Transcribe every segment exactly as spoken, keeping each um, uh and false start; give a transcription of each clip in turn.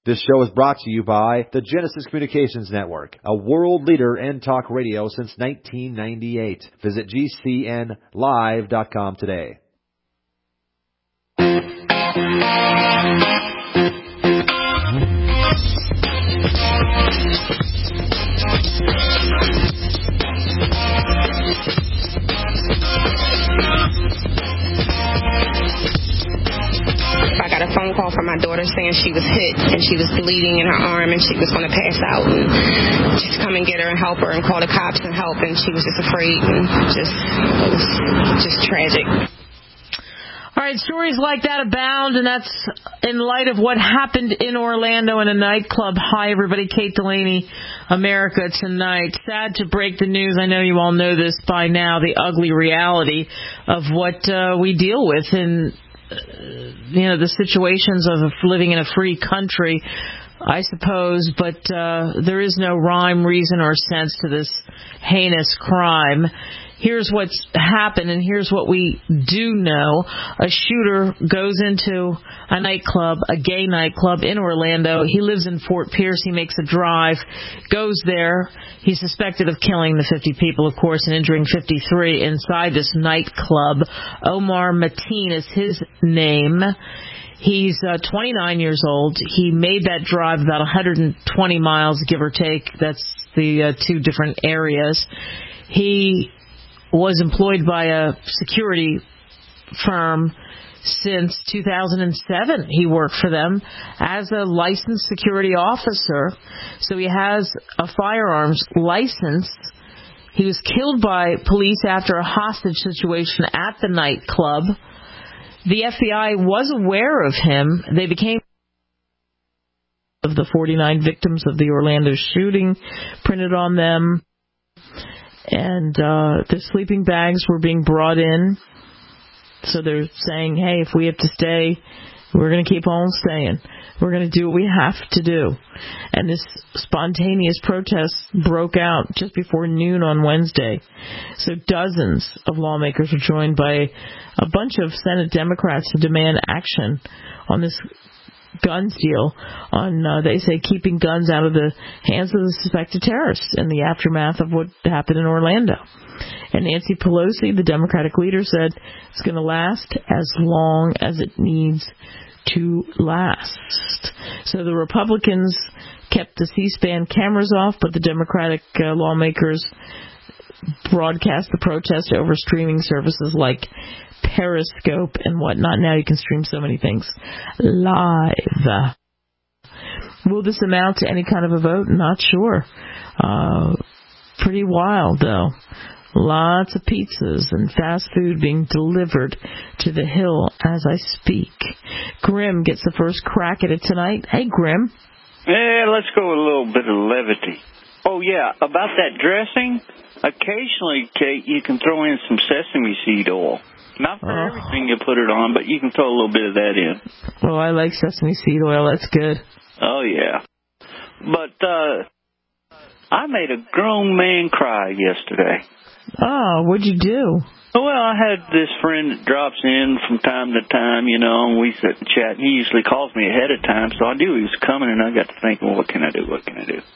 This show is brought to you by the Genesis Communications Network, a world leader in talk radio since nineteen ninety-eight. Visit G C N live dot com today. I got a phone call from my daughter saying she was hit and she was bleeding in her arm and she was going to pass out, and just come and get her and help her and call the cops and help, and she was just afraid, and just it was just tragic. All right, stories like that abound, and that's in light of what happened in Orlando in a nightclub. Hi, everybody. Kate Delaney, America Tonight. Sad to break the news. I know you all know this by now, the ugly reality of what uh, we deal with in, uh, you know, the situations of living in a free country, I suppose. But uh, there is no rhyme, reason, or sense to this heinous crime. Here's what's happened, and here's what we do know. A shooter goes into a nightclub, a gay nightclub in Orlando. He lives in Fort Pierce. He makes a drive, goes there. He's suspected of killing the fifty people, of course, and injuring fifty-three inside this nightclub. Omar Mateen is his name. He's uh, twenty-nine years old. He made that drive about one hundred twenty miles, give or take. That's the uh, two different areas. He was employed by a security firm since two thousand seven. He worked for them as a licensed security officer, so he has a firearms license. He was killed by police after a hostage situation at the nightclub. The F B I was aware of him. They became of the forty-nine victims of the Orlando shooting printed on them. And uh, the sleeping bags were being brought in. So they're saying, hey, if we have to stay, we're going to keep on staying. We're going to do what we have to do. And this spontaneous protest broke out just before noon on Wednesday. So dozens of lawmakers were joined by a bunch of Senate Democrats to demand action on this guns deal, on, uh, they say, keeping guns out of the hands of the suspected terrorists in the aftermath of what happened in Orlando. And Nancy Pelosi, the Democratic leader, said it's going to last as long as it needs to last. So the Republicans kept the C-SPAN cameras off, but the Democratic uh, lawmakers broadcast the protest over streaming services like Periscope and whatnot. Now you can stream so many things live. Will this amount to any kind of a vote? Not sure. Uh, pretty wild, though. Lots of pizzas and fast food being delivered to the Hill as I speak. Grim gets the first crack at it tonight. Hey, Grim. Yeah, let's go with a little bit of levity. Oh, yeah, about that dressing, occasionally, Kate, you can throw in some sesame seed oil. Not for oh. everything you put it on, but you can throw a little bit of that in. Oh, I like sesame seed oil. That's good. Oh, yeah. But uh, I made a grown man cry yesterday. Oh, what'd you do? Well, I had this friend that drops in from time to time, you know, and we sit and chat. And he usually calls me ahead of time, so I knew he was coming, and I got to thinking, well, what can I do, what can I do?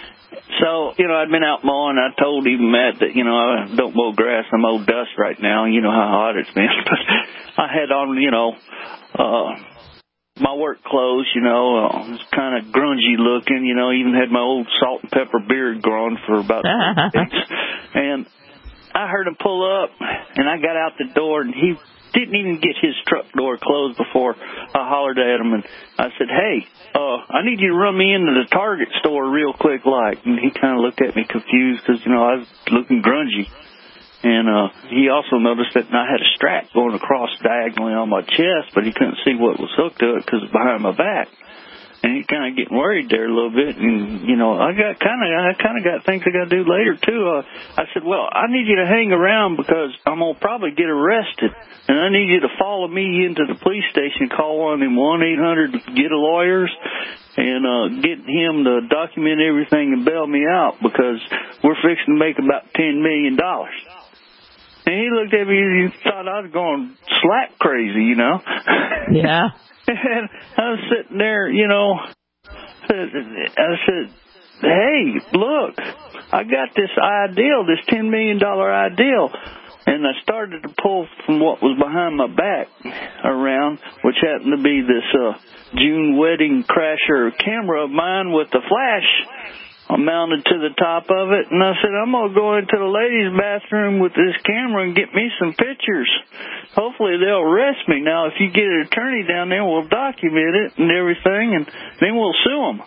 So, you know, I'd been out mowing. I told even Matt that, you know, I don't mow grass. I mow dust right now. You know how hot it's been. But I had on, you know, uh, my work clothes, you know, uh, it was kind of grungy looking, you know, even had my old salt and pepper beard growing for about two weeks. And I heard him pull up, and I got out the door, and he didn't even get his truck door closed before I hollered at him, and I said, hey, uh, I need you to run me into the Target store real quick, like. And he kind of looked at me confused because, you know, I was looking grungy. And uh, he also noticed that I had a strap going across diagonally on my chest, but he couldn't see what was hooked to it because it's behind my back. And he kind of getting worried there a little bit, and you know, I got kind of, I kind of got things I got to do later too. Uh, I said, well, I need you to hang around because I'm gonna probably get arrested, and I need you to follow me into the police station, call one of them one eight hundred get a lawyers, and uh, get him to document everything and bail me out because we're fixing to make about ten million dollars. And he looked at me and he thought I was going slap crazy, you know. Yeah. And I was sitting there, you know, said, I said, hey, look, I got this ideal, this ten million dollars ideal. And I started to pull from what was behind my back around, which happened to be this uh, June wedding crasher camera of mine with the flash mounted to the top of it. And I said, I'm going to go into the ladies' bathroom with this camera and get me some pictures. Hopefully they'll arrest me. Now, if you get an attorney down there, we'll document it and everything, and then we'll sue them.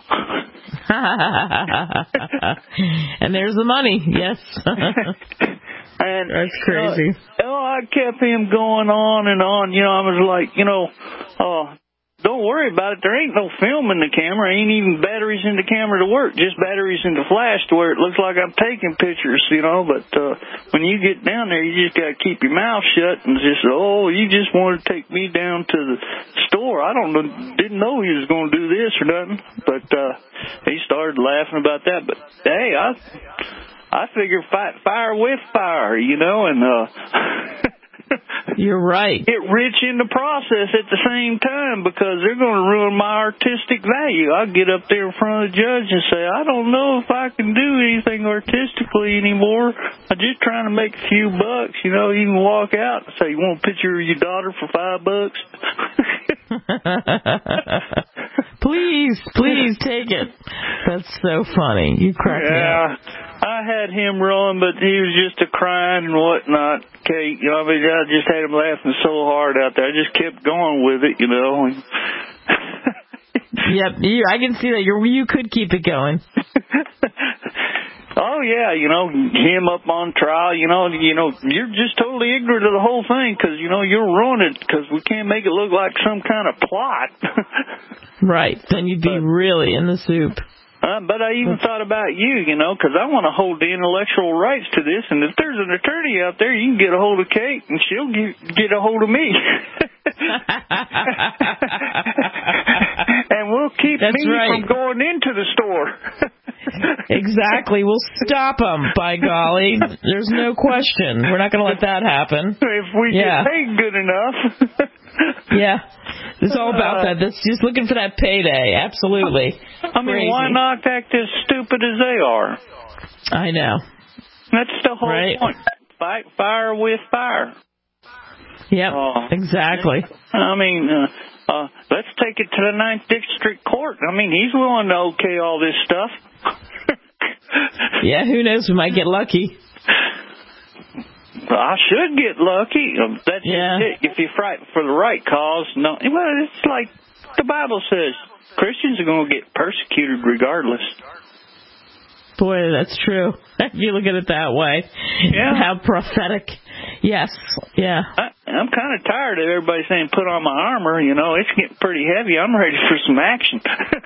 And there's the money, yes. And, that's crazy. You know, I kept him going on and on. You know, I was like, you know, uh, don't worry about it. There ain't no film in the camera. Ain't even batteries in the camera to work. Just batteries in the flash to where it looks like I'm taking pictures, you know. But uh, when you get down there, you just got to keep your mouth shut and just, oh, you just want to take me down to the store. I don't know, didn't know he was going to do this or nothing. But uh, he started laughing about that. But, hey, I... I figure fight fire with fire, you know, and uh you're right. Get rich in the process at the same time because they're going to ruin my artistic value. I'll get up there in front of the judge and say, I don't know if I can do anything artistically anymore. I'm just trying to make a few bucks, you know. You can walk out and say, you want a picture of your daughter for five bucks? Please, please take it. That's so funny. You crack me yeah. up. I had him rolling, but he was just a crying and whatnot, Kate. You know, I mean, I just had him laughing so hard out there. I just kept going with it, you know. Yep, you, I can see that. You you could keep it going. Oh yeah, you know, him up on trial. You know, you know, you're just totally ignorant of the whole thing because you know you'll ruin it because we can't make it look like some kind of plot. Right, then you'd be but, really in the soup. Uh, but I even thought about you, you know, because I want to hold the intellectual rights to this. And if there's an attorney out there, you can get a hold of Kate, and she'll get, get a hold of me. And we'll keep That's me right. from going into the store. Exactly. We'll stop them, by golly. There's no question. We're not going to let that happen. If we yeah. get paid good enough. Yeah. It's all about that. That's just looking for that payday. Absolutely. I mean, Crazy. why not act as stupid as they are? I know. That's the whole right. point. Fight fire with fire. Yep, uh, exactly. I mean, uh, uh, let's take it to the Ninth District Court. I mean, he's willing to okay all this stuff. Yeah, who knows? We might get lucky. I should get lucky. That's yeah. it. If you fight for the right cause, no. Well, it's like the Bible says. Christians are going to get persecuted regardless. Boy, that's true. If you look at it that way. Yeah. How prophetic. Yes. Yeah. I, I'm kind of tired of everybody saying put on my armor. You know, it's getting pretty heavy. I'm ready for some action.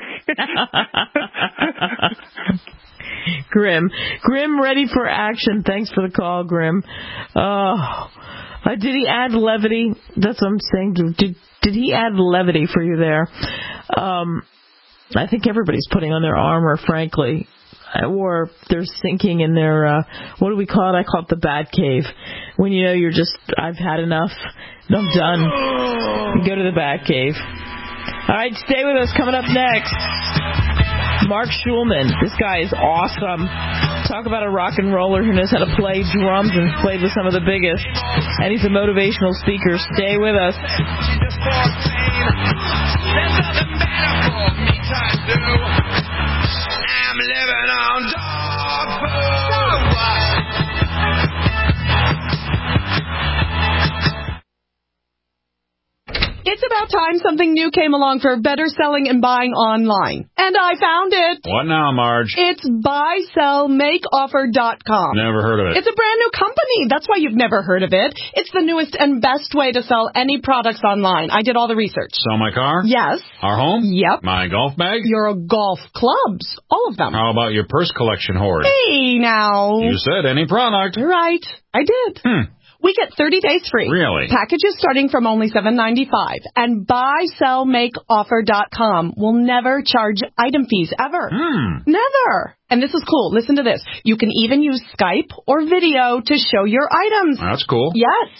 Grim. Grim, ready for action. Thanks for the call, Grim. Oh, uh, did he add levity? That's what I'm saying. Did did he add levity for you there? Um, I think everybody's putting on their armor, frankly. Or they're sinking in their, uh, what do we call it? I call it the bat cave. When you know you're just, I've had enough. I'm done. You go to the bat cave. All right, stay with us. Coming up next, Mark Schulman. This guy is awesome. Talk about a rock and roller who knows how to play drums and played with some of the biggest. And he's a motivational speaker. Stay with us. I'm living on dog food. It's about time something new came along for better selling and buying online. And I found it. What now, Marge? It's buy sell make offer dot com. Never heard of it. It's a brand new company. That's why you've never heard of it. It's the newest and best way to sell any products online. I did all the research. Sell my car? Yes. Our home? Yep. My golf bag? Your golf clubs. All of them. How about your purse collection hoard? Hey, now. You said any product. Right. I did. Hmm. We get thirty days free. Really? Packages starting from only seven ninety-five. And buy sell make offer dot com will never charge item fees ever. Hmm. Never. And this is cool. Listen to this. You can even use Skype or video to show your items. That's cool. Yes.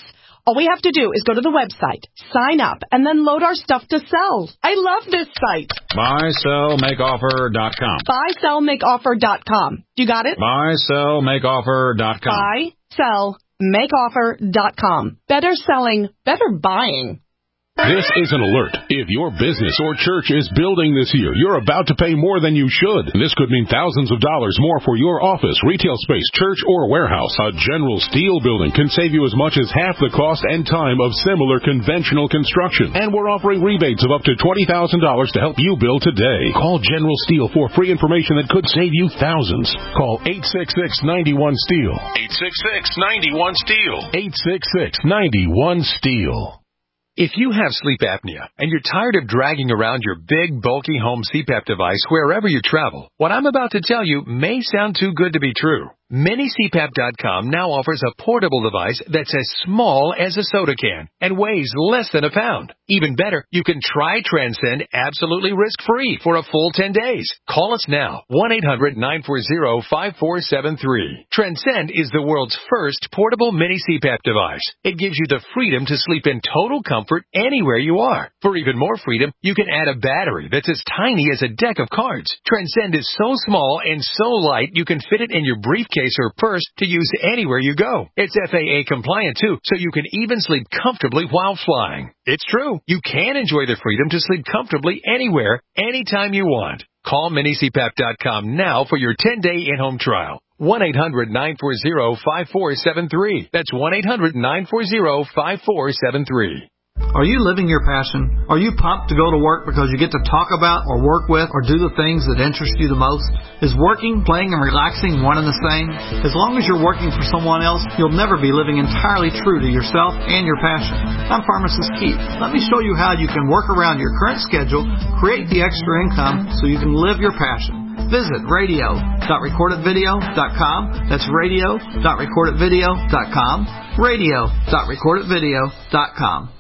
All we have to do is go to the website, sign up, and then load our stuff to sell. I love this site. buy sell make offer dot com. buy sell make offer dot com. You got it? buy sell make offer dot com. buy sell make offer dot com. Better selling, better buying. This is an alert. If your business or church is building this year, you're about to pay more than you should. This could mean thousands of dollars more for your office, retail space, church, or warehouse. A General Steel building can save you as much as half the cost and time of similar conventional construction. And we're offering rebates of up to twenty thousand dollars to help you build today. Call General Steel for free information that could save you thousands. Call eight six six, nine one, STEEL. eight six six, nine one, STEEL. eight six six, nine one, STEEL. If you have sleep apnea and you're tired of dragging around your big, bulky home C PAP device wherever you travel, what I'm about to tell you may sound too good to be true. Mini C PAP dot com now offers a portable device that's as small as a soda can and weighs less than a pound. Even better, you can try Transcend absolutely risk-free for a full ten days. Call us now, one eight hundred, nine four zero, five four seven three. Transcend is the world's first portable mini C PAP device. It gives you the freedom to sleep in total comfort anywhere you are. For even more freedom, you can add a battery that's as tiny as a deck of cards. Transcend is so small and so light you can fit it in your briefcase or purse to use anywhere you go. It's F A A compliant too, so you can even sleep comfortably while flying. It's true. You can enjoy the freedom to sleep comfortably anywhere, anytime you want. Call mini C PAP dot com now for your ten-day in-home trial. one eight hundred, nine four zero, five four seven three. That's one eight hundred, nine four zero, five four seven three. Are you living your passion? Are you pumped to go to work because you get to talk about or work with or do the things that interest you the most? Is working, playing, and relaxing one and the same? As long as you're working for someone else, you'll never be living entirely true to yourself and your passion. I'm Pharmacist Keith. Let me show you how you can work around your current schedule, create the extra income so you can live your passion. Visit radio dot record it video dot com. That's radio dot record it video dot com. radio dot record it video dot com.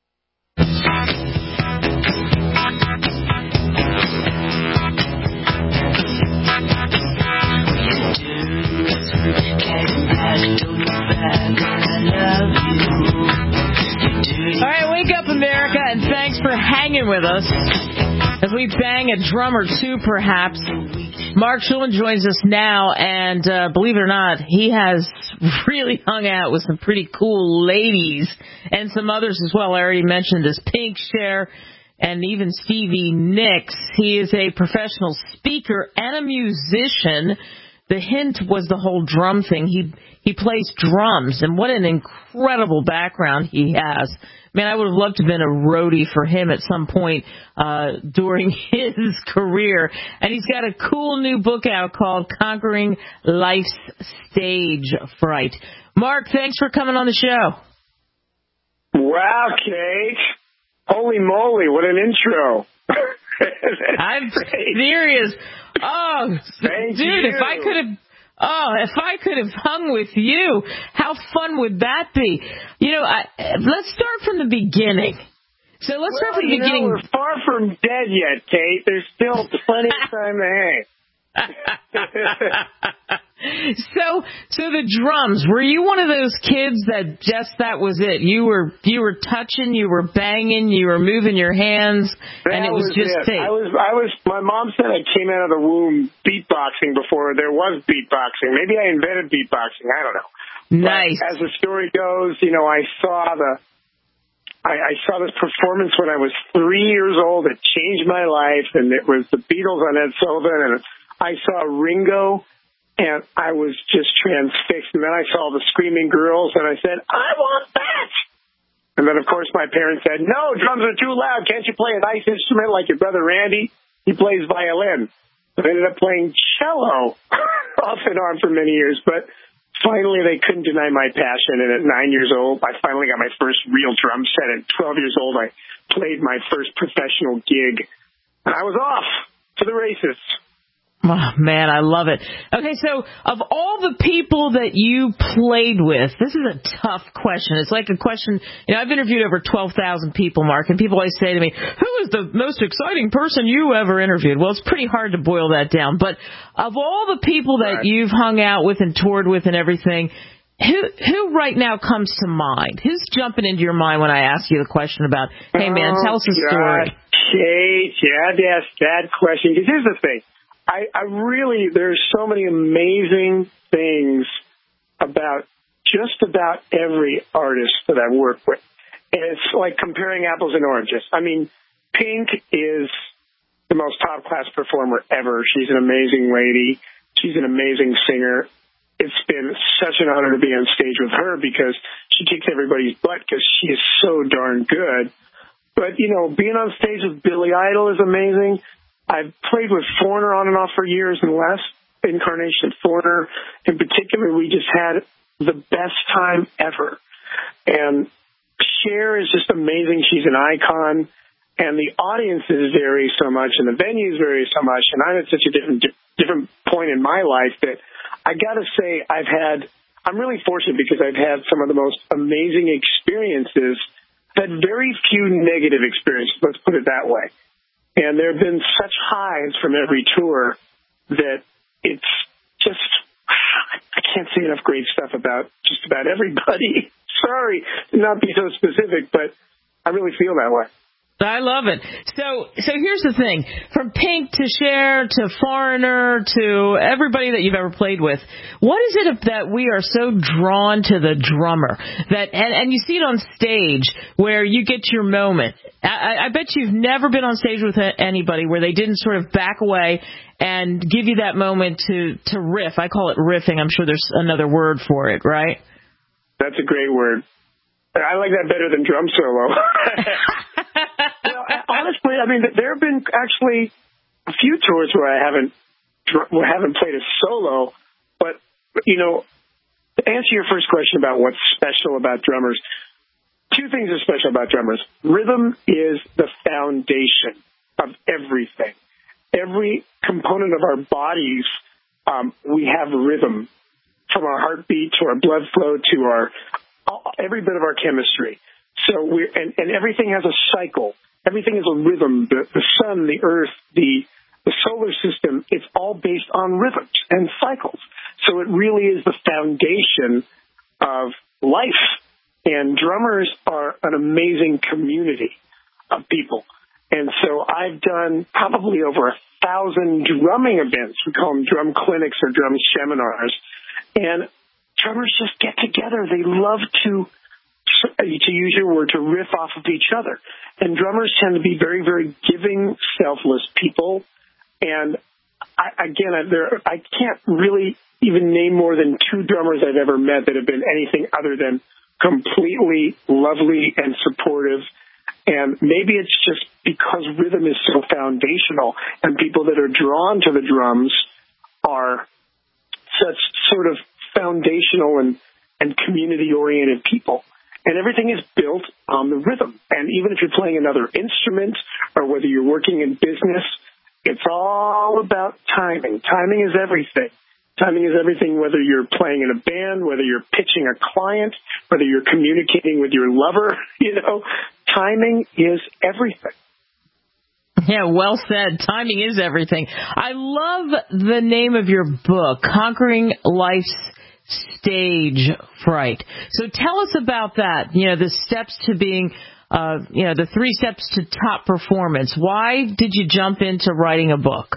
All right, wake up, America, and thanks for hanging with us as we bang a drum or two, perhaps. Mark Schulman joins us now, and uh, believe it or not, he has really hung out with some pretty cool ladies and some others as well. I already mentioned this Pink Cher and even Stevie Nicks. He is a professional speaker and a musician. The hint was the whole drum thing. He he plays drums, and what an incredible background he has. Man, I would have loved to have been a roadie for him at some point uh, during his career. And he's got a cool new book out called Conquering Life's Stage Fright. Mark, thanks for coming on the show. Wow, Kate. Holy moly, what an intro. I'm serious. Oh, Thank dude, you. if I could have... Oh, if I could have hung with you, how fun would that be? You know, I, let's start from the beginning. So let's well, start from the you beginning. Know, we're far from dead yet, Kate. There's still plenty of time to hang. so, so the drums. Were you one of those kids that just that was it? You were, you were touching, you were banging, you were moving your hands, that and it was, was just it. I was, I was. My mom said I came out of the womb beatboxing before there was beatboxing. Maybe I invented beatboxing. I don't know. Nice. But as the story goes, you know, I saw the. I, I saw this performance when I was three years old. It changed my life, and it was the Beatles on Ed Sullivan, and I saw Ringo, and I was just transfixed. And then I saw the Screaming Girls, and I said, I want that. And then, of course, my parents said, no, drums are too loud. Can't you play a nice instrument like your brother Randy? He plays violin. I ended up playing cello off and on for many years, but finally, they couldn't deny my passion, and at nine years old, I finally got my first real drum set. At twelve years old, I played my first professional gig, and I was off to the races. Oh, man, I love it. Okay, so of all the people that you played with, this is a tough question. It's like a question, you know, I've interviewed over twelve thousand people, Mark, and people always say to me, who is the most exciting person you ever interviewed? Well, it's pretty hard to boil that down. But of all the people that right. you've hung out with and toured with and everything, Who who right now comes to mind? Who's jumping into your mind when I ask you the question about, hey, man, tell us a story? God, Kate, you had to ask that question. Because here's the thing. I, I really, there's so many amazing things about just about every artist that I work with. And it's like comparing apples and oranges. I mean, Pink is the most top-class performer ever. She's an amazing lady. She's an amazing singer. It's been such an honor to be on stage with her because she kicks everybody's butt because she is so darn good. But, you know, being on stage with Billy Idol is amazing. I've played with Foreigner on and off for years, and the last incarnation of Foreigner in particular, we just had the best time ever. And Cher is just amazing. She's an icon. And the audiences vary so much, and the venues vary so much, and I'm at such a different different point in my life that I got to say I've had, I'm really fortunate because I've had some of the most amazing experiences, had very few negative experiences, let's put it that way. And there have been such highs from every tour that it's just, I can't say enough great stuff about just about everybody. Sorry to not be so specific, but I really feel that way. I love it. So so here's the thing. From Pink to Cher to Foreigner to everybody that you've ever played with, what is it that we are so drawn to the drummer? That and, and you see it on stage where you get your moment. I, I bet you've never been on stage with anybody where they didn't sort of back away and give you that moment to, to riff. I call it riffing. I'm sure there's another word for it, right? That's a great word. I like that better than drum solo. Well, honestly, I mean, there have been actually a few tours where I haven't where I haven't played a solo. But, you know, to answer your first question about what's special about drummers, two things are special about drummers. Rhythm is the foundation of everything. Every component of our bodies, um, we have rhythm, from our heartbeat to our blood flow to our every bit of our chemistry. So we're and, and everything has a cycle. Everything is a rhythm. The, the sun, the earth, the the solar system, it's all based on rhythms and cycles. So it really is the foundation of life. And drummers are an amazing community of people. And so I've done probably over a thousand drumming events. We call them drum clinics or drum seminars. And drummers just get together. They love to, to use your word, to riff off of each other. And drummers tend to be very, very giving, selfless people. And I, again, I, there, I can't really even name more than two drummers I've ever met that have been anything other than completely lovely and supportive. And maybe it's just because rhythm is so foundational and people that are drawn to the drums are such sort of foundational and, and community-oriented people. And everything is built on the rhythm. And even if you're playing another instrument or whether you're working in business, it's all about timing. Timing is everything. Timing is everything, whether you're playing in a band, whether you're pitching a client, whether you're communicating with your lover, you know, timing is everything. Yeah, well said. Timing is everything. I love the name of your book, Conquering Life's Stage Fright. So tell us about that, you know, the steps to being, uh, you know, the three steps to top performance. Why did you jump into writing a book?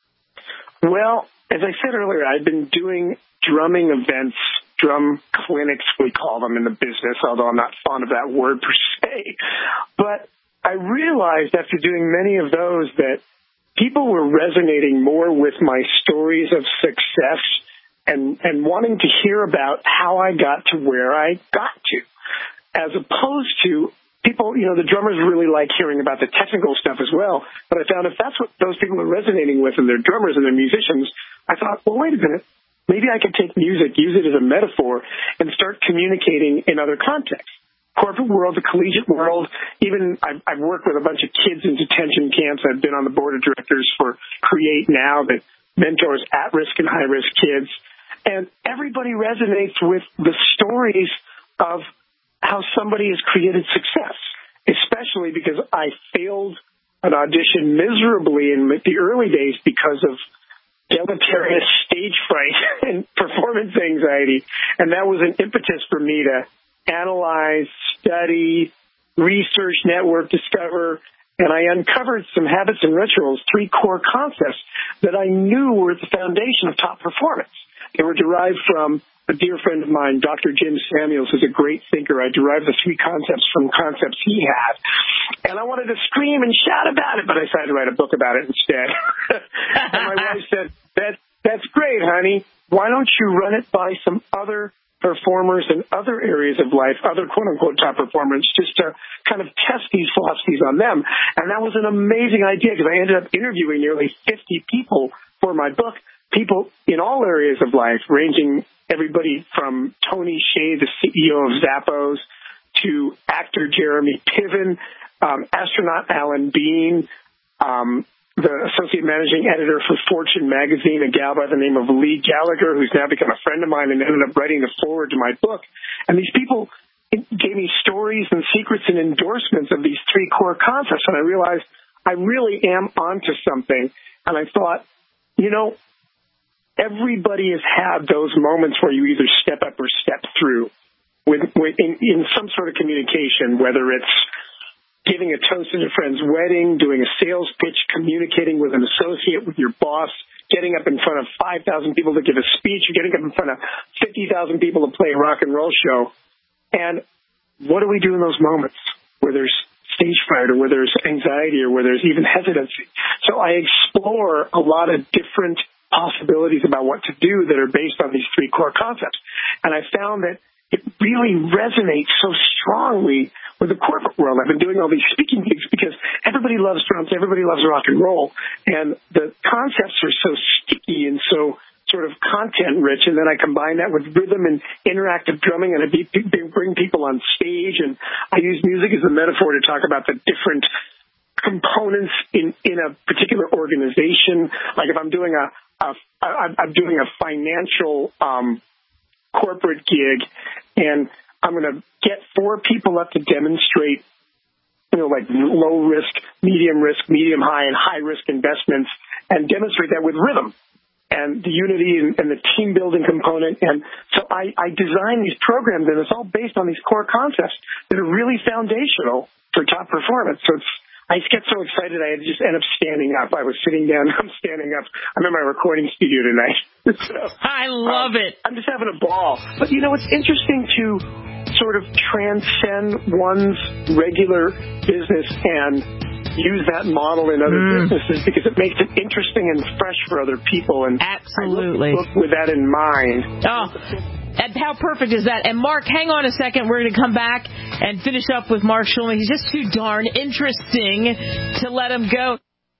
Well, as I said earlier, I've been doing drumming events, drum clinics, we call them in the business, although I'm not fond of that word per se. But I realized after doing many of those that people were resonating more with my stories of success and, and wanting to hear about how I got to where I got to, as opposed to people, you know, the drummers really like hearing about the technical stuff as well. But I found if that's what those people are resonating with and they're drummers and they're musicians, I thought, well, wait a minute. Maybe I could take music, use it as a metaphor, and start communicating in other contexts. Corporate world, the collegiate world, even I've, I've worked with a bunch of kids in detention camps. I've been on the board of directors for Create Now that mentors at-risk and high-risk kids. And everybody resonates with the stories of how somebody has created success, especially because I failed an audition miserably in the early days because of deleterious stage fright and performance anxiety. And that was an impetus for me to analyze, study, research, network, discover, and I uncovered some habits and rituals, three core concepts that I knew were at the foundation of top performance. They were derived from a dear friend of mine, Doctor Jim Samuels, who's a great thinker. I derived the three concepts from concepts he had. And I wanted to scream and shout about it, but I decided to write a book about it instead. And my wife said, that, that's great, honey. Why don't you run it by some other performers in other areas of life, other quote-unquote top performers, just to kind of test these philosophies on them. And that was an amazing idea because I ended up interviewing nearly fifty people for my book, people in all areas of life, ranging everybody from Tony Hsieh, the C E O of Zappos, to actor Jeremy Piven, um, astronaut Alan Bean, um, the associate managing editor for Fortune magazine, a gal by the name of Lee Gallagher, who's now become a friend of mine and ended up writing the foreword to my book. And these people gave me stories and secrets and endorsements of these three core concepts. And I realized I really am onto something. And I thought, you know, everybody has had those moments where you either step up or step through with, with in, in some sort of communication, whether it's giving a toast at a friend's wedding, doing a sales pitch, communicating with an associate, with your boss, getting up in front of five thousand people to give a speech, or getting up in front of fifty thousand people to play a rock and roll show. And what do we do in those moments where there's stage fright or where there's anxiety or where there's even hesitancy? So I explore a lot of different possibilities about what to do that are based on these three core concepts. And I found that it really resonates so strongly with the corporate world. I've been doing all these speaking gigs because everybody loves drums, everybody loves rock and roll, and the concepts are so sticky and so sort of content-rich, and then I combine that with rhythm and interactive drumming, and I be, be, bring people on stage, and I use music as a metaphor to talk about the different components in, in a particular organization. Like if I'm doing a, a I'm doing a financial um corporate gig, and I'm going to get four people up to demonstrate, you know, like low risk, medium risk, medium high, and high risk investments, and demonstrate that with rhythm and the unity and, and the team building component. And so I, I design these programs, and it's all based on these core concepts that are really foundational for top performance. So it's, I just get so excited I just end up standing up. I was sitting down, I'm standing up. I'm in my recording studio tonight. so, I love um, it. I'm just having a ball. But, you know, it's interesting to sort of transcend one's regular business and use that model in other mm. businesses because it makes it interesting and fresh for other people. And absolutely. I look with that in mind. Oh. And how perfect is that? And Mark, hang on a second. We're going to come back and finish up with Mark Schulman. He's just too darn interesting to let him go.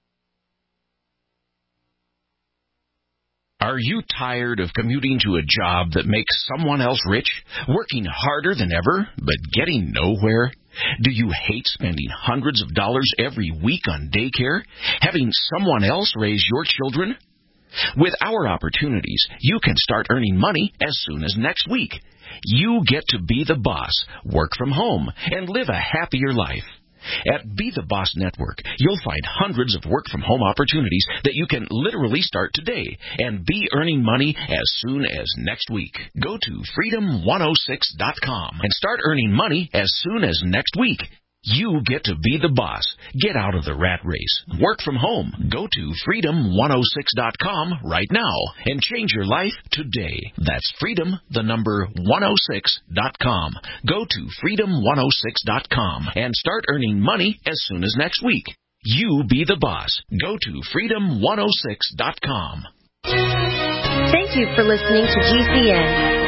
Are you tired of commuting to a job that makes someone else rich, working harder than ever, but getting nowhere? Do you hate spending hundreds of dollars every week on daycare, having someone else raise your children? With our opportunities, you can start earning money as soon as next week. You get to be the boss, work from home, and live a happier life. At Be the Boss Network, you'll find hundreds of work-from-home opportunities that you can literally start today and be earning money as soon as next week. Go to freedom one oh six dot com and start earning money as soon as next week. You get to be the boss. Get out of the rat race. Work from home. Go to freedom one oh six dot com right now and change your life today. That's freedom, the number one oh six dot com. Go to freedom one oh six dot com and start earning money as soon as next week. You be the boss. Go to freedom one oh six dot com. Thank you for listening to G C N.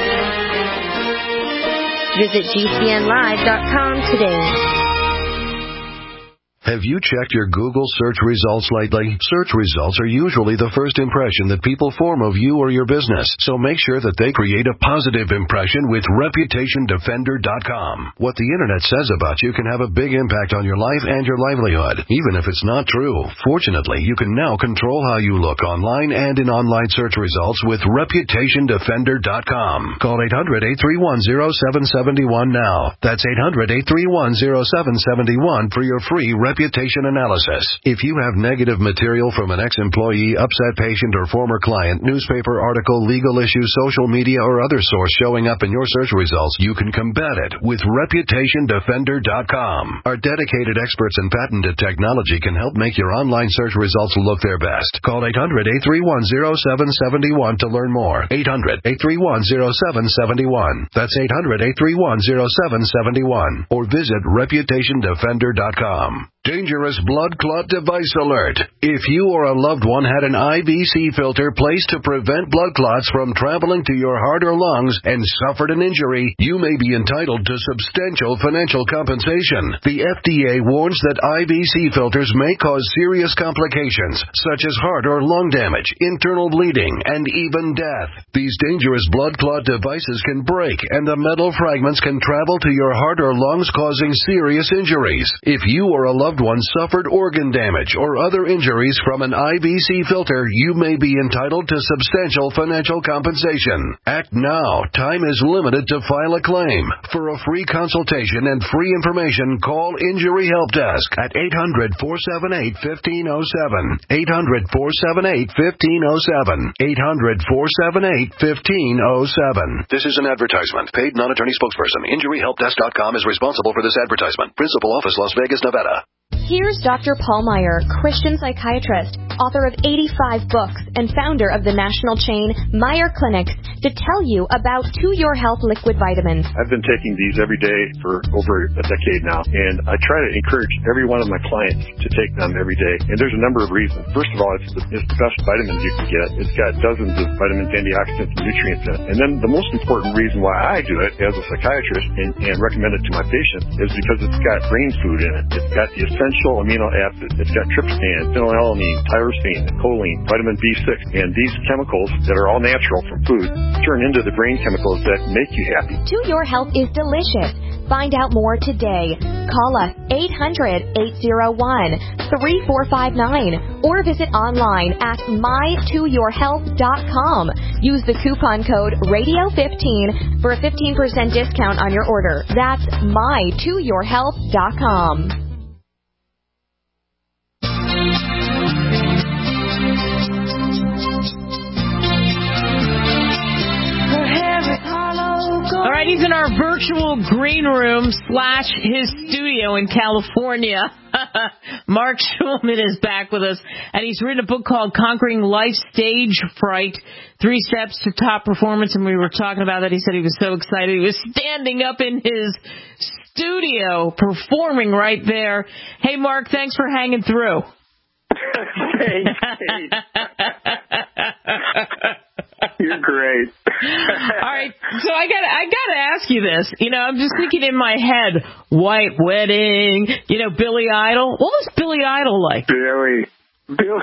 Visit G C N live dot com today. Have you checked your Google search results lately? Search results are usually the first impression that people form of you or your business, so make sure that they create a positive impression with reputation defender dot com. What the Internet says about you can have a big impact on your life and your livelihood, even if it's not true. Fortunately, you can now control how you look online and in online search results with reputation defender dot com. Call eight hundred, eight three one, oh seven seven one now. That's eight hundred, eight three one, oh seven seven one for your free reputation reputation analysis. If you have negative material from an ex-employee, upset patient, or former client, newspaper article, legal issue, social media, or other source showing up in your search results, you can combat it with reputation defender dot com. Our dedicated experts and patented technology can help make your online search results look their best. Call eight hundred, eight three one, zero seven seven one to learn more. eight hundred, eight three one, zero seven seven one. That's eight hundred, eight three one, zero seven seven one. Or visit reputation defender dot com. Dangerous blood clot device alert. If you or a loved one had an I V C filter placed to prevent blood clots from traveling to your heart or lungs and suffered an injury, you may be entitled to substantial financial compensation. The F D A warns that I V C filters may cause serious complications, such as heart or lung damage, internal bleeding, and even death. These dangerous blood clot devices can break, and the metal fragments can travel to your heart or lungs, causing serious injuries. If you or a loved one suffered organ damage or other injuries from an I V C filter, you may be entitled to substantial financial compensation. Act now. Time is limited to file a claim. For a free consultation and free information, call Injury Help Desk at eight hundred, four seven eight, one five zero seven. eight hundred, four seven eight, one five zero seven. eight hundred, four seven eight, one five zero seven. This is an advertisement. Paid non-attorney spokesperson. Injury Help Desk dot com is responsible for this advertisement. Principal office, Las Vegas, Nevada. Here's Doctor Paul Meyer, Christian psychiatrist, author of eighty-five books, and founder of the national chain Meyer Clinics, to tell you about To Your Health liquid vitamins. I've been taking these every day for over a decade now, and I try to encourage every one of my clients to take them every day. And there's a number of reasons. First of all, it's the, it's the best vitamins you can get. It's got dozens of vitamins, antioxidants, and nutrients in it. And then the most important reason why I do it as a psychiatrist and, and recommend it to my patients is because it's got brain food in it. It's got the essential amino acids. It's got tryptophan, phenylalanine, tyrosine, choline, vitamin B six, and these chemicals that are all natural from food turn into the brain chemicals that make you happy. To Your Health is delicious. Find out more today. Call us eight hundred, eight oh one, three four five nine or visit online at my to your health dot com. Use the coupon code radio fifteen for a fifteen percent discount on your order. That's my to your health dot com. All right, he's in our virtual green room slash his studio in California. Mark Schulman is back with us, and he's written a book called Conquering Life Stage Fright, Three Steps to Top Performance, and we were talking about that. He said he was so excited. He was standing up in his studio, performing right there. Hey, Mark, thanks for hanging through. Thanks, Kate. You're great. All right, so I got I got to ask you this. You know, I'm just thinking in my head, White Wedding. You know, Billy Idol. What was Billy Idol like? Billy, Bill,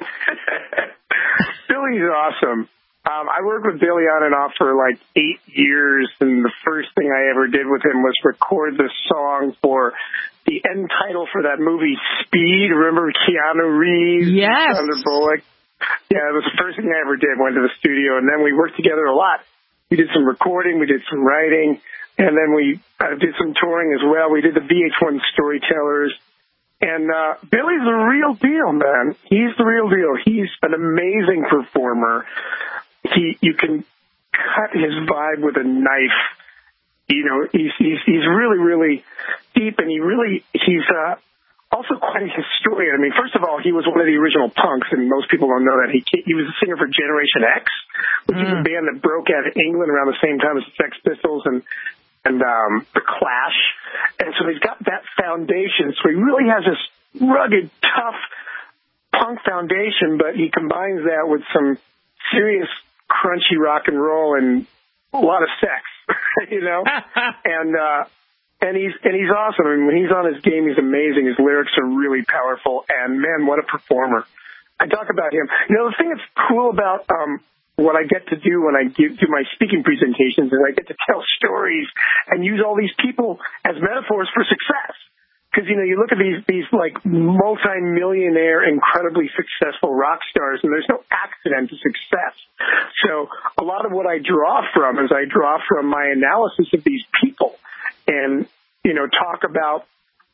Billy's awesome. Um, I worked with Billy on and off for like eight years, and the first thing I ever did with him was record the song for the end title for that movie Speed. Remember Keanu Reeves? Yes. Sandra Bullock. Yeah, it was the first thing I ever did. Went to the studio, and then we worked together a lot. We did some recording, we did some writing, and then we uh, did some touring as well. We did the V H one Storytellers. And uh, Billy's the real deal, man. He's the real deal. He's an amazing performer. He, you can cut his vibe with a knife. You know, he's he's, he's really, really deep, and he really he's uh, also quite a historian. I mean, first of all, he was one of the original punks, and most people don't know that. He he was a singer for Generation X, which mm. is a band that broke out of England around the same time as the Sex Pistols and and um, the Clash. And so he's got that foundation. So he really has this rugged, tough punk foundation, but he combines that with some serious, crunchy rock and roll and a lot of sex, you know? and uh, and he's and he's awesome. I mean, when he's on his game, he's amazing. His lyrics are really powerful. And, man, what a performer. I talk about him. You know, the thing that's cool about um, what I get to do when I give, do my speaking presentations is I get to tell stories and use all these people as metaphors for success. Because, you know, you look at these, these like, multi-millionaire, incredibly successful rock stars, and there's no accident to success. So a lot of what I draw from is I draw from my analysis of these people and, you know, talk about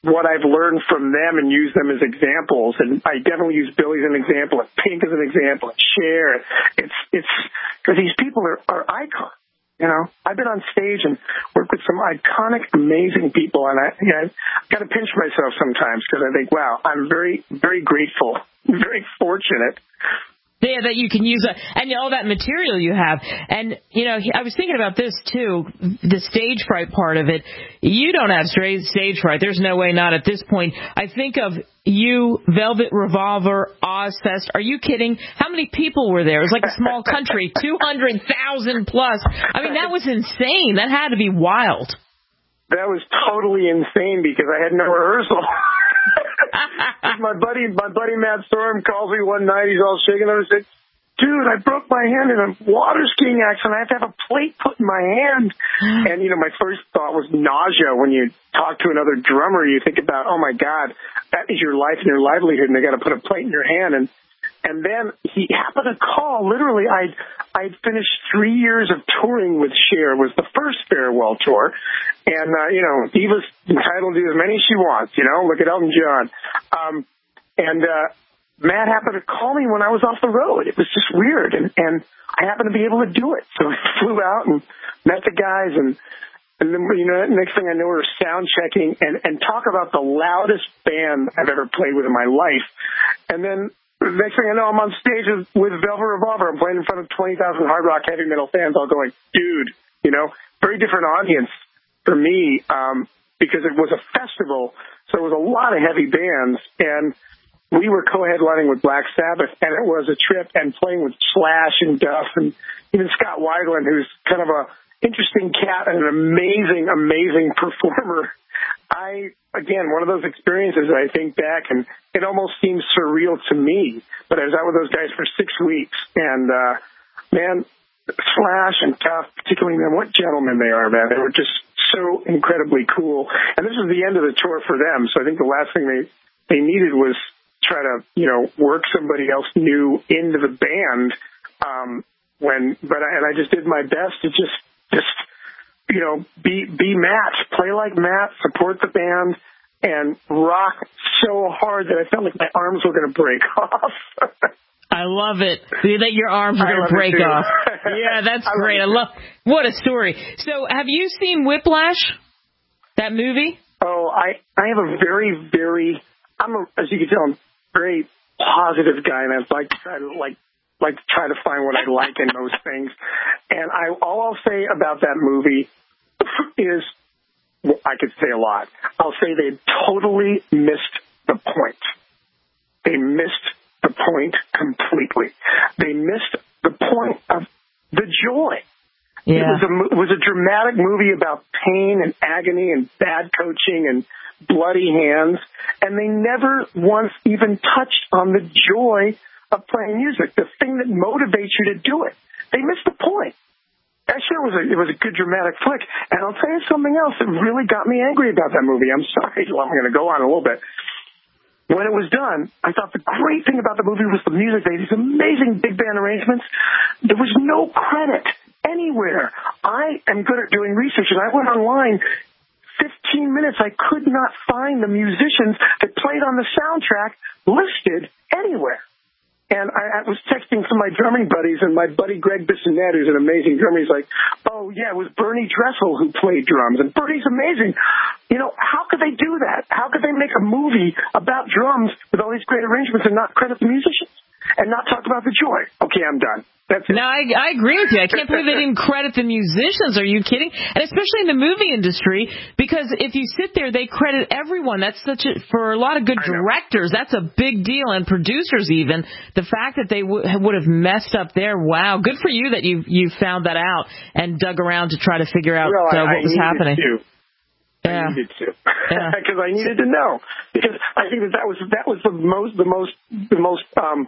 what I've learned from them and use them as examples. And I definitely use Billy as an example, and Pink as an example, and Cher. It's it's because these people are, are icons. You know, I've been on stage and worked with some iconic, amazing people, and I, you know, I've got to pinch myself sometimes because I think, wow, I'm very, very grateful, very fortunate. Yeah, that you can use that, and all that material you have. And, you know, I was thinking about this, too, the stage fright part of it. You don't have straight stage fright. There's no way not at this point. I think of you, Velvet Revolver, Ozfest. Are you kidding? How many people were there? It was like a small country, two hundred thousand plus. I mean, that was insane. That had to be wild. That was totally insane because I had no rehearsal. my buddy, my buddy Matt Storm calls me one night. He's all shaking up and said, "Dude, I broke my hand in a water skiing accident. I have to have a plate put in my hand." And, you know, my first thought was nausea. When you talk to another drummer, you think about, oh, my God, that is your life and your livelihood, and they got to put a plate in your hand. And and then he happened to call. Literally, I'd, I'd finished three years of touring with Cher. It was the first farewell tour. And, uh, you know, Diva's entitled to as many as she wants, you know. Look at Elton John. Um, and uh, Matt happened to call me when I was off the road. It was just weird. And, and I happened to be able to do it. So I flew out and met the guys. And, and then, you know, next thing I know, we were sound checking. And, and talk about the loudest band I've ever played with in my life. And then next thing I know, I'm on stage with, with Velvet Revolver. I'm playing in front of twenty thousand hard rock heavy metal fans all going, dude, you know, very different audience for me um, because it was a festival. So it was a lot of heavy bands. And we were co-headlining with Black Sabbath, and it was a trip, and playing with Slash and Duff and even Scott Weiland, who's kind of a interesting cat and an amazing, amazing performer. I, again, one of those experiences that I think back, and it almost seems surreal to me, but I was out with those guys for six weeks, and, uh, man, Slash and Duff, particularly, man, what gentlemen they are, man. They were just so incredibly cool. And this was the end of the tour for them, so I think the last thing they, they needed was try to, you know, work somebody else new into the band, um, when, but I, and I just did my best to just, just, you know, be be Matt, play like Matt, support the band, and rock so hard that I felt like my arms were going to break off. I love it. That your arms are going to break off. Yeah, that's I great. I love. What a story. So, have you seen Whiplash? That movie? Oh, I I have a very very I'm a, as you can tell, I'm a very positive guy, and I like to try to like. like to try to find what I like in most things. And I, all I'll say about that movie is, well, I could say a lot. I'll say they totally missed the point. They missed the point completely. They missed the point of the joy. Yeah. It was a, it was a dramatic movie about pain and agony and bad coaching and bloody hands, and they never once even touched on the joy of playing music, the thing that motivates you to do it. They missed the point. Actually, it was a, it was a good dramatic flick. And I'll tell you something else that really got me angry about that movie. I'm sorry, well, I'm going to go on a little bit. When it was done, I thought the great thing about the movie was the music. They had these amazing big band arrangements. There was no credit anywhere. I am good at doing research, and I went online. fifteen minutes, I could not find the musicians that played on the soundtrack listed anywhere. And I, I was texting some of my drumming buddies, and my buddy Greg Bissonette, who's an amazing drummer, he's like, oh, yeah, it was Bernie Dressel who played drums, and Bernie's amazing. You know, how could they do that? How could they make a movie about drums with all these great arrangements and not credit the musicians and not talk about the joy? Okay, I'm done. That's it. No, I, I agree with you. I can't believe they didn't credit the musicians. Are you kidding? And especially in the movie industry, because if you sit there, they credit everyone. That's such a, for a lot of good directors, that's a big deal, and producers even. The fact that they w- would have messed up there, wow, good for you that you you found that out and dug around to try to figure out well, uh, what I was happening. To. Yeah. I needed to, because yeah. I needed to know. Because I think that that was that was the most the most the most um,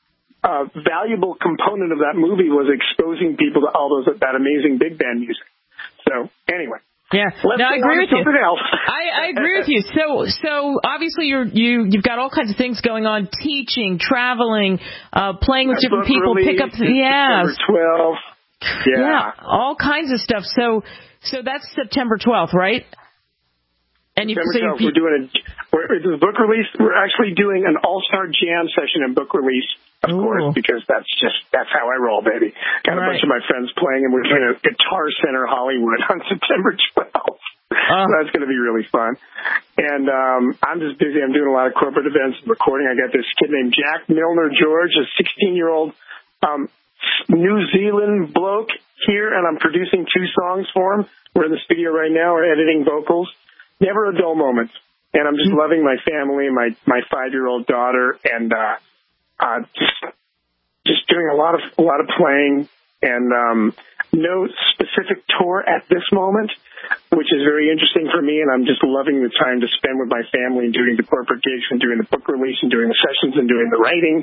uh, valuable component of that movie was exposing people to all those that amazing big band music. So anyway. Yeah, Let's no, I agree with you. Else. I, I agree with you. So, so obviously you're you you've got all kinds of things going on: teaching, traveling, uh, playing with different people, pick up, yeah, September twelfth. Yeah. yeah, all kinds of stuff. So, so that's September twelfth, right? And you, September so twelfth, you, we're doing a we're, it's a book release. We're actually doing an all-star jam session and book release, of Ooh. course, because that's just that's how I roll, baby. Got right. a bunch of my friends playing, and we're doing a Guitar Center Hollywood on September twelfth. Uh, so that's going to be really fun. And um, I'm just busy. I'm doing a lot of corporate events and recording. I got this kid named Jack Milner George, a sixteen-year-old um, New Zealand bloke here, and I'm producing two songs for him. We're in the studio right now. We're editing vocals. Never a dull moment. And I'm just mm-hmm. loving my family, my my five-year-old daughter, and uh, uh, just just doing a lot of a lot of playing. And um, no specific tour at this moment, which is very interesting for me. And I'm just loving the time to spend with my family and doing the corporate gigs and doing the book release and doing the sessions and doing the writing.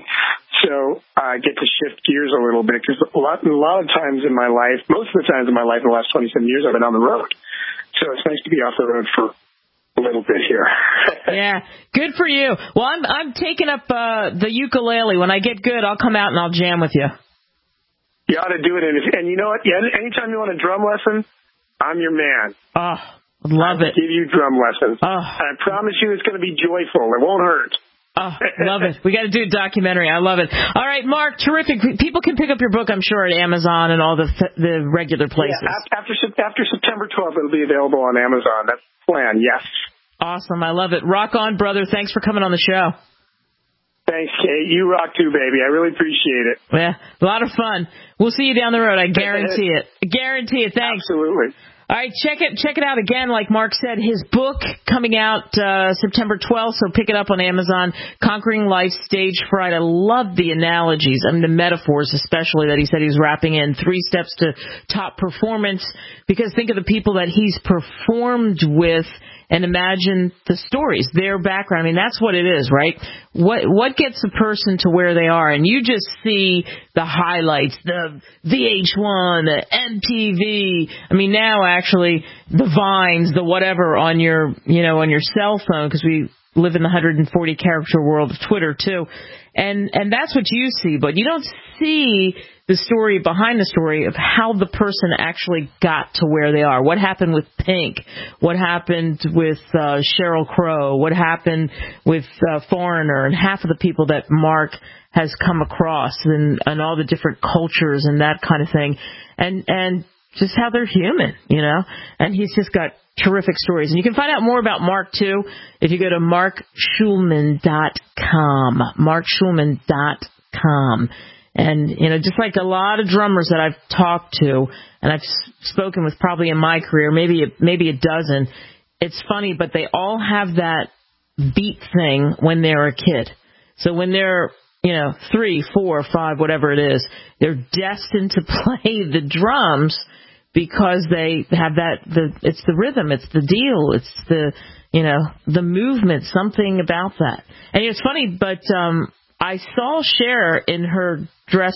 So I get to shift gears a little bit because a lot, a lot of times in my life, most of the times in my life in the last twenty-seven years, I've been on the road. So it's nice to be off the road for a little bit here. Yeah, good for you. Well, I'm I'm taking up uh, the ukulele. When I get good, I'll come out and I'll jam with you. You ought to do it. And, if, and you know what? Yeah, anytime you want a drum lesson, I'm your man. Oh, love I'll it. give you drum lessons. Oh. And I promise you it's going to be joyful. It won't hurt. Oh, love it. We got to do a documentary. I love it. All right, Mark, terrific. People can pick up your book, I'm sure, at Amazon and all the the regular places. Yeah, after, after September twelfth, it'll be available on Amazon. That's the plan, yes. Awesome. I love it. Rock on, brother. Thanks for coming on the show. Thanks, Kate. You rock too, baby. I really appreciate it. Yeah, a lot of fun. We'll see you down the road. I guarantee it. I guarantee it. Thanks. Absolutely. All right, check it check it out again. Like Mark said, his book coming out uh, September twelfth, so pick it up on Amazon, Conquering Life, Stage Fright. I love the analogies, I mean the metaphors especially that he said he was wrapping in. Three steps to top performance, because think of the people that he's performed with and imagine the stories, their background. I mean, that's what it is, right? What what gets a person to where they are? And you just see the highlights, the V H one, the M T V. I mean, now actually the Vines, the whatever on your, you know, on your cell phone, because we live in the one hundred forty character world of Twitter too. And and that's what you see, but you don't see the story behind the story of how the person actually got to where they are. What happened with Pink? What happened with uh, Sheryl Crow? What happened with uh, Foreigner? And half of the people that Mark has come across, and, and all the different cultures and that kind of thing. And and just how they're human, you know? And he's just got terrific stories. And you can find out more about Mark, too, if you go to mark schulman dot com. mark schulman dot com. And, you know, just like a lot of drummers that I've talked to, and I've spoken with probably in my career, maybe maybe a dozen, it's funny, but they all have that beat thing when they're a kid. So when they're, you know, three, four, five, whatever it is, they're destined to play the drums because they have that, the it's the rhythm, it's the deal, it's the, you know, the movement, something about that. And it's funny, but um, I saw Cher in her Dress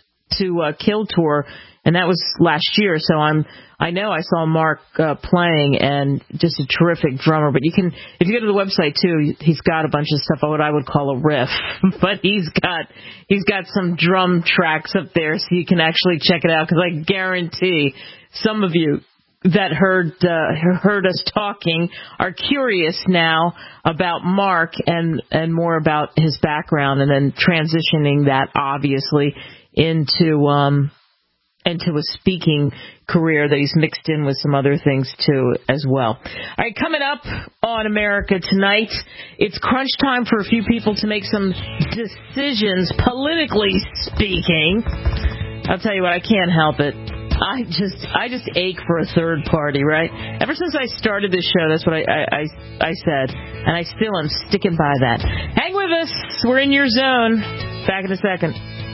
to uh, Kill tour, and that was last year, so I'm I know I saw Mark uh, playing, and just a terrific drummer. But you can, if you go to the website too, he's got a bunch of stuff, what I would call a riff, but he's got he's got some drum tracks up there, so you can actually check it out. Because I guarantee some of you that heard uh, heard us talking are curious now about Mark and and more about his background, and then transitioning that obviously into um into a speaking career that he's mixed in with some other things too as well. All right, coming up on America Tonight, it's crunch time for a few people to make some decisions, politically speaking. I'll tell you what, I can't help it. I just I just ache for a third party, right? Ever since I started this show, that's what I, I, I, I said, and I still am sticking by that. Hang with us. We're in your zone. Back in a second.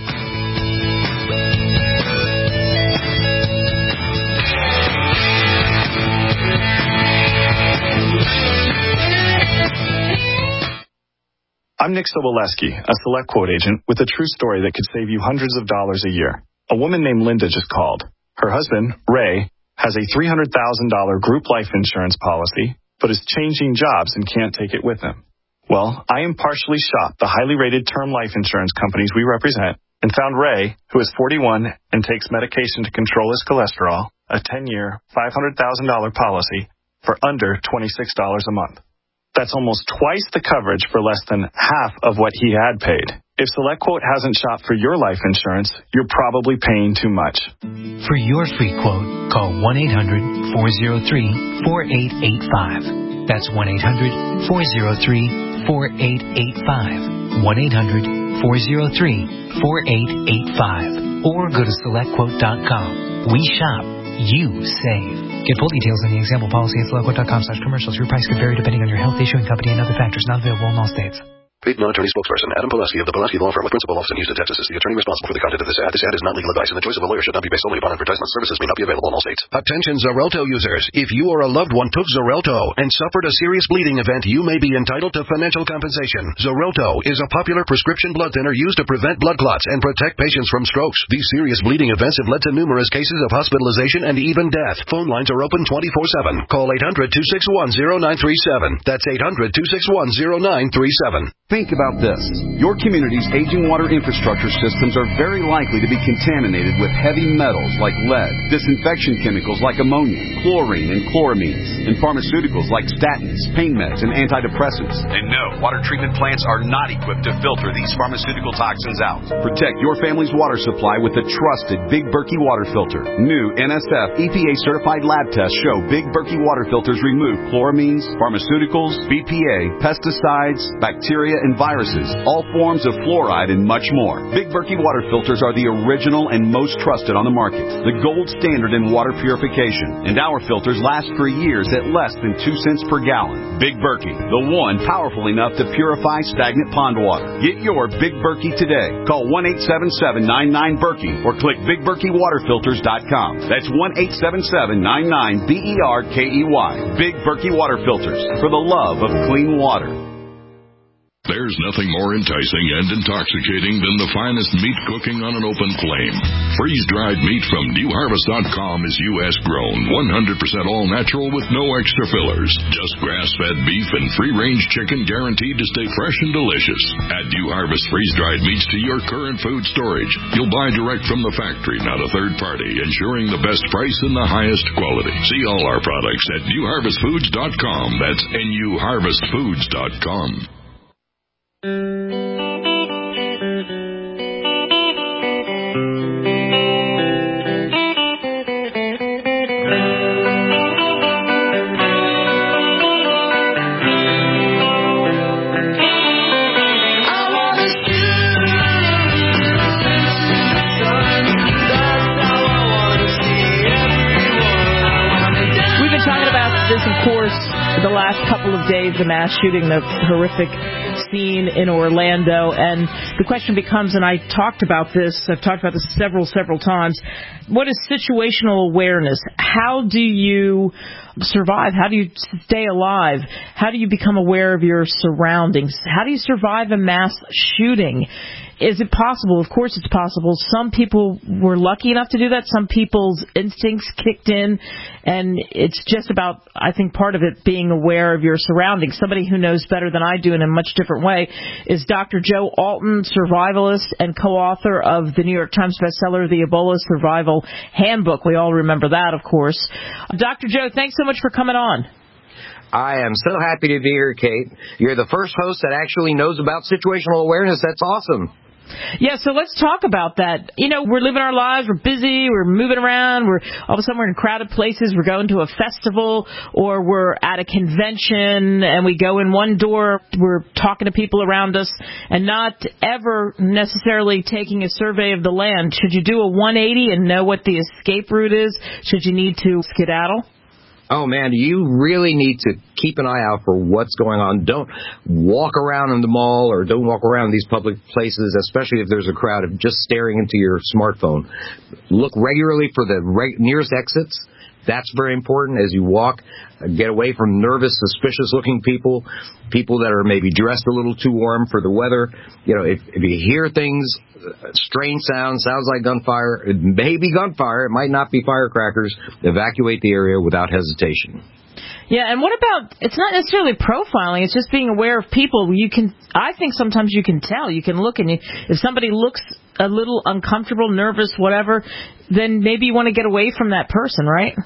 I'm Nick Soboleski, a Select Quote agent with a true story that could save you hundreds of dollars a year. A woman named Linda just called. Her husband, Ray, has a three hundred thousand dollars group life insurance policy, but is changing jobs and can't take it with him. Well, I impartially shopped the highly rated term life insurance companies we represent and found Ray, who is forty-one and takes medication to control his cholesterol, a ten-year, five hundred thousand dollars policy for under twenty-six dollars a month. That's almost twice the coverage for less than half of what he had paid. If SelectQuote hasn't shopped for your life insurance, you're probably paying too much. For your free quote, call one eight hundred four oh three four eight eight five. That's one eight hundred four oh three four eight eight five. one eight hundred four oh three four eight eight five. Or go to select quote dot com. We shop. You save. Get full details in the example policy at select quote dot com slash commercials. Your price could vary depending on your health, issuing company, and other factors. Not available in all states. Paid non-attorney spokesperson Adam Pulaski of the Pulaski Law Firm with principal office in Houston, Texas is the attorney responsible for the content of this ad. This ad is not legal advice, and the choice of a lawyer should not be based solely upon advertisement. Services may not be available in all states. Attention Xarelto users. If you or a loved one took Xarelto and suffered a serious bleeding event, you may be entitled to financial compensation. Xarelto is a popular prescription blood thinner used to prevent blood clots and protect patients from strokes. These serious bleeding events have led to numerous cases of hospitalization and even death. Phone lines are open twenty-four seven. Call eight hundred two six one oh nine three seven. That's eight hundred two six one oh nine three seven. Think about this. Your community's aging water infrastructure systems are very likely to be contaminated with heavy metals like lead, disinfection chemicals like ammonia, chlorine and chloramines, and pharmaceuticals like statins, pain meds, and antidepressants. And no, water treatment plants are not equipped to filter these pharmaceutical toxins out. Protect your family's water supply with the trusted Big Berkey water filter. New N S F E P A certified lab tests show Big Berkey water filters remove chloramines, pharmaceuticals, B P A, pesticides, bacteria, and viruses, all forms of fluoride, and much more. Big Berkey water filters are the original and most trusted on the market, the gold standard in water purification, and our filters last for years at less than two cents per gallon. Big Berkey, the one powerful enough to purify stagnant pond water. Get your Big Berkey today. Call one eight seven seven nine nine Berkey or click big berkey water filters dot com. That's one eight seven seven nine nine B E R K E Y. Big Berkey water filters, for the love of clean water. There's nothing more enticing and intoxicating than the finest meat cooking on an open flame. Freeze-dried meat from new harvest dot com is U S grown, one hundred percent all natural with no extra fillers. Just grass-fed beef and free-range chicken guaranteed to stay fresh and delicious. Add New Harvest freeze-dried meats to your current food storage. You'll buy direct from the factory, not a third party, ensuring the best price and the highest quality. See all our products at new harvest foods dot com. That's N U harvest foods dot com. Of course, the last couple of days, the mass shooting, the horrific scene in Orlando, and the question becomes, and I talked about this, I've talked about this several, several times, what is situational awareness? How do you survive? How do you stay alive? How do you become aware of your surroundings? How do you survive a mass shooting? Is it possible? Of course it's possible. Some people were lucky enough to do that. Some people's instincts kicked in, and it's just about, I think, part of it being aware of your surroundings. Somebody who knows better than I do in a much different way is Doctor Joe Alton, survivalist and co-author of the New York Times bestseller, The Ebola Survival Handbook. We all remember that, of course. Doctor Joe, thanks so much for coming on. I am so happy to be here, Kate. You're the first host that actually knows about situational awareness. That's awesome. Yeah, so let's talk about that. You know, we're living our lives, we're busy, we're moving around, we're all of a sudden we're in crowded places, we're going to a festival, or we're at a convention, and we go in one door, we're talking to people around us, and not ever necessarily taking a survey of the land. Should you do a one eighty and know what the escape route is? Should you need to skedaddle? Oh, man, you really need to keep an eye out for what's going on. Don't walk around in the mall or don't walk around these public places, especially if there's a crowd, of just staring into your smartphone. Look regularly for the re- nearest exits. That's very important as you walk. Get away from nervous, suspicious-looking people, people that are maybe dressed a little too warm for the weather. You know, if, if you hear things, strange sounds, sounds like gunfire, it may be gunfire, it might not be firecrackers, evacuate the area without hesitation. Yeah, and what about, it's not necessarily profiling, it's just being aware of people. You can, I think sometimes you can tell, you can look, and you, if somebody looks a little uncomfortable, nervous, whatever, then maybe you want to get away from that person, right?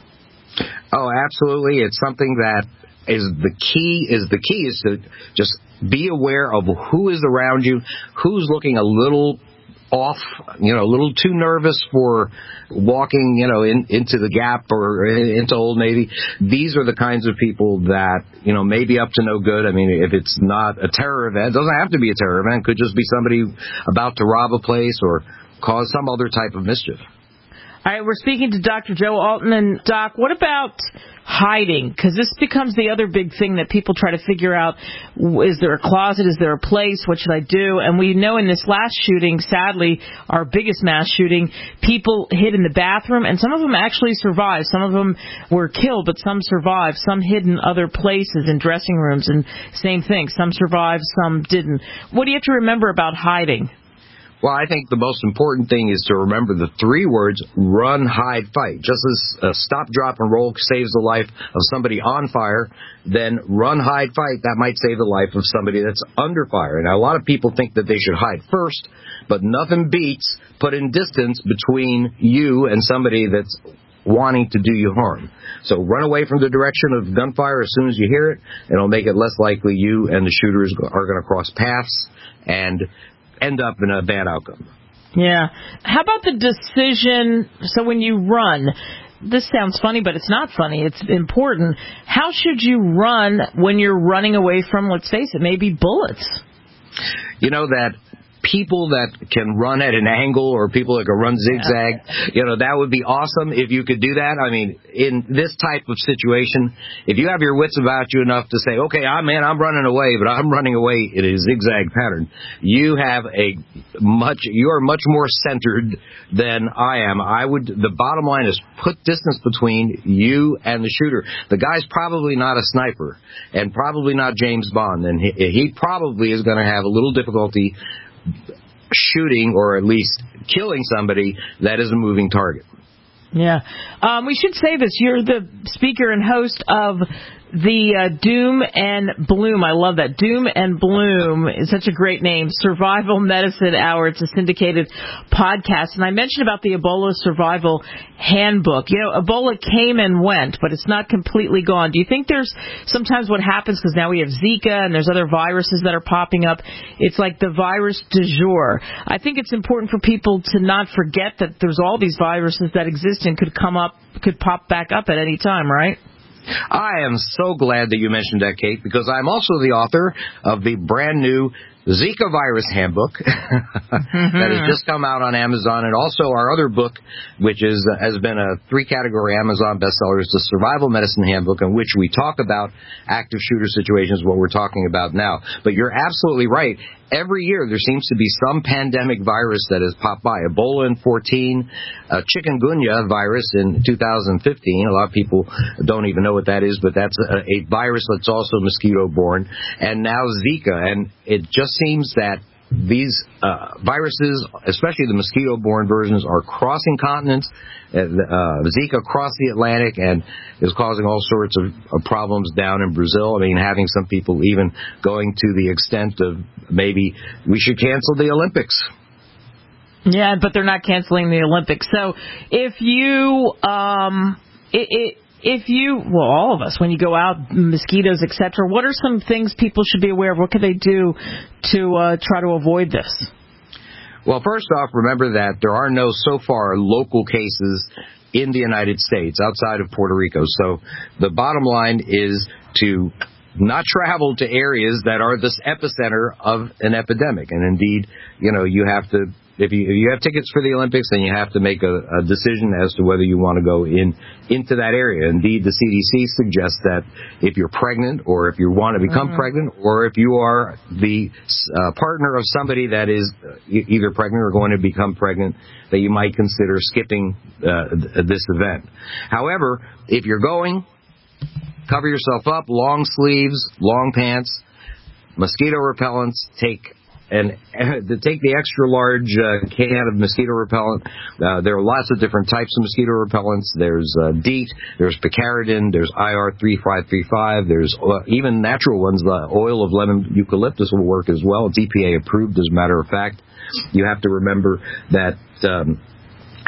Oh, absolutely. It's something that is the key. Is the key is to just be aware of who is around you, who's looking a little off, you know, a little too nervous for walking, you know, in, into the Gap or into Old Navy. These are the kinds of people that, you know, may be up to no good. I mean, if it's not a terror event, it doesn't have to be a terror event. It could just be somebody about to rob a place or cause some other type of mischief. All right, we're speaking to Doctor Joe Altman. Doc, what about hiding? Because this becomes the other big thing that people try to figure out. Is there a closet? Is there a place? What should I do? And we know in this last shooting, sadly, our biggest mass shooting, people hid in the bathroom, and some of them actually survived. Some of them were killed, but some survived. Some hid in other places, in dressing rooms, and same thing. Some survived, some didn't. What do you have to remember about hiding? Well, I think the most important thing is to remember the three words, run, hide, fight. Just as a stop, drop, and roll saves the life of somebody on fire, then run, hide, fight, that might save the life of somebody that's under fire. Now, a lot of people think that they should hide first, but nothing beats putting distance between you and somebody that's wanting to do you harm. So run away from the direction of gunfire as soon as you hear it, and it'll make it less likely you and the shooters are going to cross paths and end up in a bad outcome. Yeah. How about the decision, so when you run, this sounds funny, but it's not funny, it's important. How should you run when you're running away from, let's face it, maybe bullets? You know that people that can run at an angle or people that can run zigzag, you know, that would be awesome if you could do that. I mean, in this type of situation, if you have your wits about you enough to say, okay, I'm, man, I'm running away, but I'm running away in a zigzag pattern, you have a much, you are much more centered than I am. I would, the bottom line is put distance between you and the shooter. The guy's probably not a sniper and probably not James Bond, and he, he probably is going to have a little difficulty shooting or at least killing somebody that is a moving target. Yeah. Um, we should say this. You're the speaker and host of the uh, Doom and Bloom. I love that. Doom and Bloom is such a great name. Survival Medicine Hour. It's a syndicated podcast. And I mentioned about the Ebola Survival Handbook. You know, Ebola came and went, but it's not completely gone. Do you think there's sometimes what happens, because now we have Zika and there's other viruses that are popping up, it's like the virus du jour. I think it's important for people to not forget that there's all these viruses that exist and could come up, could pop back up at any time, right? I am so glad that you mentioned that, Kate, because I'm also the author of the brand new Zika Virus Handbook that has just come out on Amazon, and also our other book, which is uh, has been a three-category Amazon bestseller, is the Survival Medicine Handbook, in which we talk about active shooter situations, what we're talking about now. But you're absolutely right. Every year there seems to be some pandemic virus that has popped by. Ebola in fourteen, uh, chikungunya virus in two thousand fifteen. A lot of people don't even know what that is, but that's a, a virus that's also mosquito-borne. And now Zika. And it just seems that these uh, viruses, especially the mosquito-borne versions, are crossing continents. Uh, Zika crossed the Atlantic and is causing all sorts of, of problems down in Brazil. I mean, having some people even going to the extent of maybe we should cancel the Olympics. Yeah, but they're not canceling the Olympics. So if you, um, it, it, if you, well, all of us, when you go out, mosquitoes, et cetera, what are some things people should be aware of? What can they do to uh, try to avoid this? Well, first off, remember that there are no, so far, local cases in the United States outside of Puerto Rico. So the bottom line is to not travel to areas that are this epicenter of an epidemic. And indeed, you know, you have to, if you, if you have tickets for the Olympics, then you have to make a, a decision as to whether you want to go in into that area. Indeed, the C D C suggests that if you're pregnant, or if you want to become mm-hmm. pregnant, or if you are the uh, partner of somebody that is either pregnant or going to become pregnant, that you might consider skipping uh, this event. However, if you're going, cover yourself up, long sleeves, long pants, mosquito repellents, take and to take the extra large uh, can of mosquito repellent. Uh, there are lots of different types of mosquito repellents. There's uh, DEET, there's picaridin, there's I R three five three five, there's uh, even natural ones. The oil of lemon eucalyptus will work as well. It's E P A approved, as a matter of fact. You have to remember that um,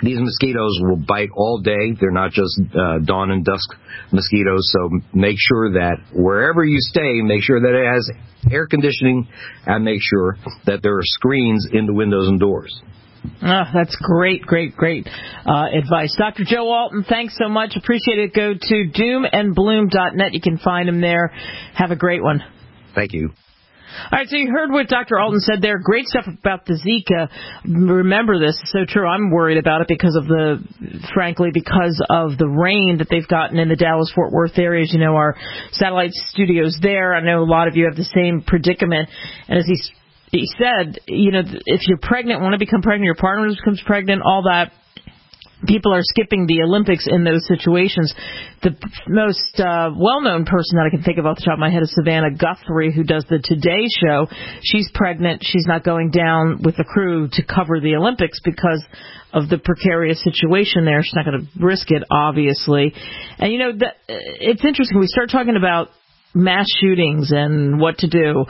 These mosquitoes will bite all day. They're not just uh, dawn and dusk mosquitoes, so make sure that wherever you stay, make sure that it has air conditioning and make sure that there are screens in the windows and doors. Oh, that's great, great, great uh, advice. Doctor Joe Alton, thanks so much. Appreciate it. Go to doom and bloom dot net. You can find him there. Have a great one. Thank you. All right, so you heard what Doctor Alton said there. Great stuff about the Zika. Remember this. It's so true. I'm worried about it because of the, frankly, because of the rain that they've gotten in the Dallas-Fort Worth areas. You know, our satellite studios there. I know a lot of you have the same predicament. And as he He said, you know, if you're pregnant, want to become pregnant, your partner becomes pregnant, all that, people are skipping the Olympics in those situations. The most uh, well-known person that I can think of off the top of my head is Savannah Guthrie, who does the Today Show. She's pregnant. She's not going down with the crew to cover the Olympics because of the precarious situation there. She's not going to risk it, obviously. And, you know, the, it's interesting. We start talking about mass shootings and what to do.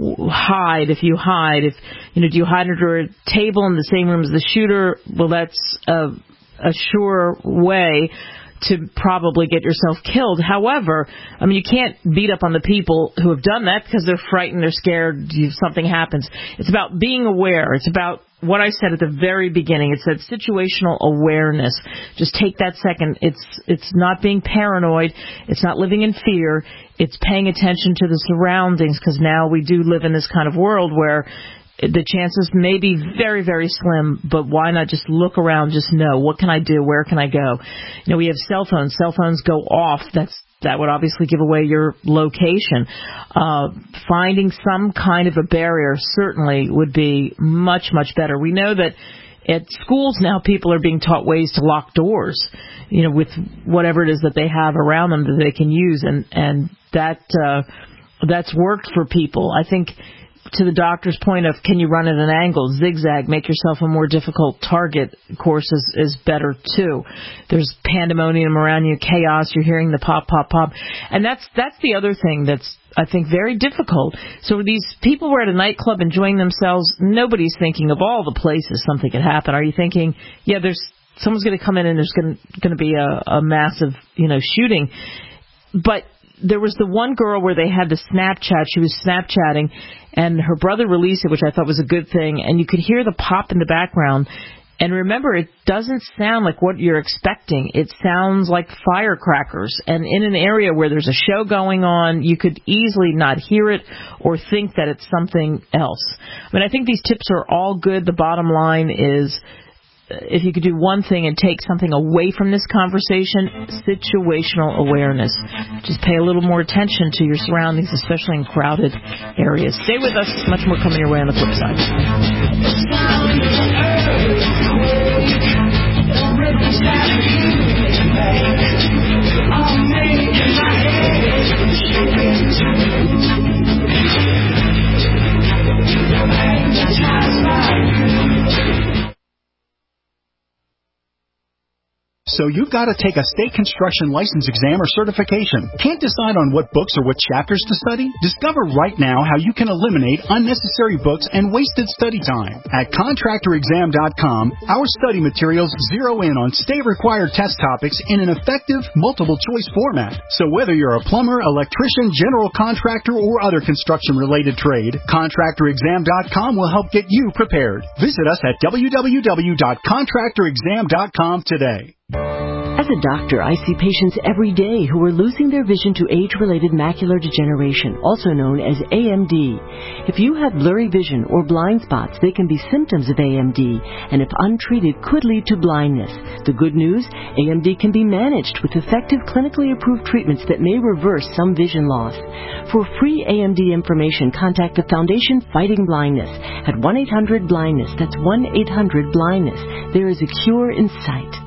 Hide if you hide. If you know, do you hide under a table in the same room as the shooter? Well, that's a, a sure way to probably get yourself killed. However, I mean, you can't beat up on the people who have done that because they're frightened, they're scared, something happens. It's about being aware. It's about what I said at the very beginning. It's that situational awareness. Just take that second. It's it's not being paranoid. It's not living in fear. It's paying attention to the surroundings, because now we do live in this kind of world where the chances may be very, very slim, but why not just look around, just know, what can I do, where can I go? You know, we have cell phones. Cell phones go off. That's That would obviously give away your location. Uh, finding some kind of a barrier certainly would be much, much better. We know that at schools now people are being taught ways to lock doors, you know, with whatever it is that they have around them that they can use, and, and that uh, that's worked for people. I think, to the doctor's point of, can you run at an angle, zigzag, make yourself a more difficult target, of course, is, is better too. There's pandemonium around you, chaos, you're hearing the pop, pop, pop. And that's that's the other thing that's, I think, very difficult. So these people were at a nightclub enjoying themselves. Nobody's thinking of all the places something could happen. Are you thinking, yeah, there's someone's going to come in and there's going to be a, a massive, you know, shooting? But there was the one girl where they had the Snapchat. She was Snapchatting, and her brother released it, which I thought was a good thing. And you could hear the pop in the background. And remember, it doesn't sound like what you're expecting. It sounds like firecrackers. And in an area where there's a show going on, you could easily not hear it or think that it's something else. I mean, I think these tips are all good. The bottom line is, if you could do one thing and take something away from this conversation, situational awareness. Just pay a little more attention to your surroundings, especially in crowded areas. Stay with us. Much more coming your way on the flip side. So you've got to take a state construction license exam or certification. Can't decide on what books or what chapters to study? Discover right now how you can eliminate unnecessary books and wasted study time. At contractor exam dot com, our study materials zero in on state-required test topics in an effective, multiple-choice format. So whether you're a plumber, electrician, general contractor, or other construction-related trade, contractor exam dot com will help get you prepared. Visit us at w w w dot contractor exam dot com today. As a doctor, I see patients every day who are losing their vision to age-related macular degeneration, also known as A M D. If you have blurry vision or blind spots, they can be symptoms of A M D, and if untreated, could lead to blindness. The good news, A M D can be managed with effective clinically approved treatments that may reverse some vision loss. For free A M D information, contact the Foundation Fighting Blindness at one eight hundred blindness. That's one eight hundred blindness. There is a cure in sight.